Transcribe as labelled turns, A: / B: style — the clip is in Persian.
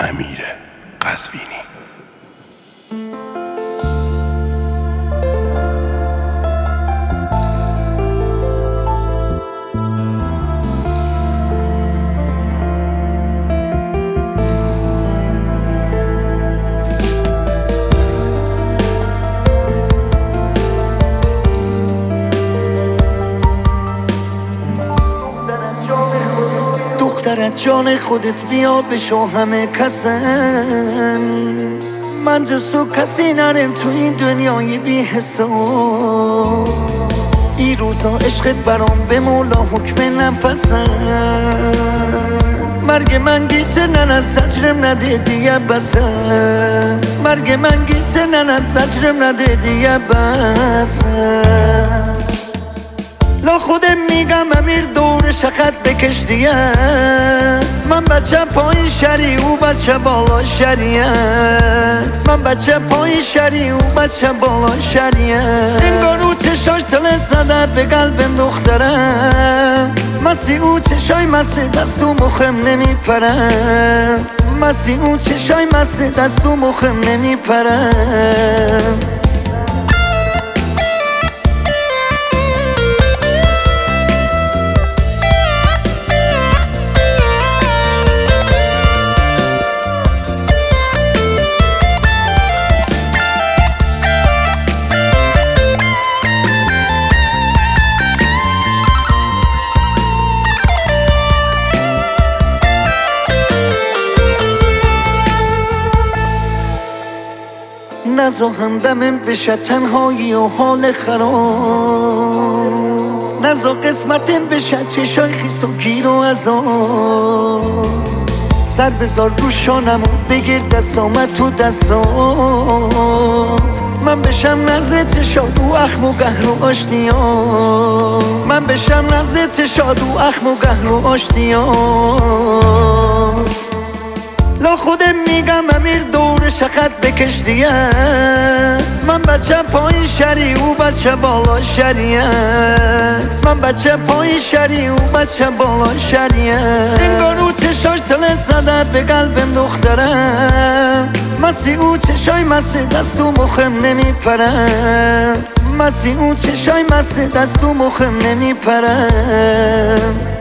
A: امیر قزوینی.
B: دختر جان خودت بیا بشو همه کسن، من جز تو کسی نرم تو این دنیای بی حساب. این روزا عشقت برام به مولا حکم نفسن، مرگ من گیسه نند زجرم نده دیگه بسن، مرگ من گیسه نند زجرم نده دیگه بسن. لا خودم میگم امیر دور شخط بکش دیگه، من بچه پایین شری او بچه بالا شریه، من بچه پایین شری او بچه بالا شریه. انگار او چشاش تله زده به قلبم دخترم، مسی او چشای مسی دستو مخم نمیپرم، مسی او چشای مسی دستو مخم نمیپرم. نزا همدمم بشه تنهایی و حال خراب، نزا قسمتم بشه چشای خیس و گیر و عذاب. سر بذار رو شانم و بگیر دستامت تو دستات، من بشم نظرت شاد و اخم و قهر و آشتیات، من بشم نظرت شاد و اخم و قهر و آشتیات. لا خودم میگم امیر دور شخط بکش دیگه، من بچه پایین شری او بچه بالا شریه، من بچه پایین شری او بچه بالا شریه. انگار او چشاش تله زده به قلبم دخترم، مسی او چشای مسی دستو مخم نمیپرم، مسی او چشای مسی دستو مخم نمیپرم.